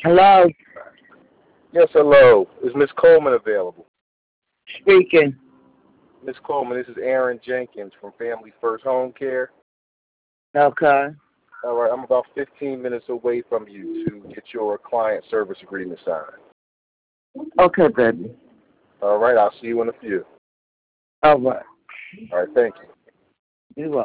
Hello, Yes, hello. Is Miss Coleman available? speaking. Miss Coleman, this is Aaron Jenkins from Family First Home Care. Okay. All right, I'm about 15 minutes away from you to get your client service agreement signed. Okay, baby. All right, I'll see you in a few. All right. All right, thank you. You welcome.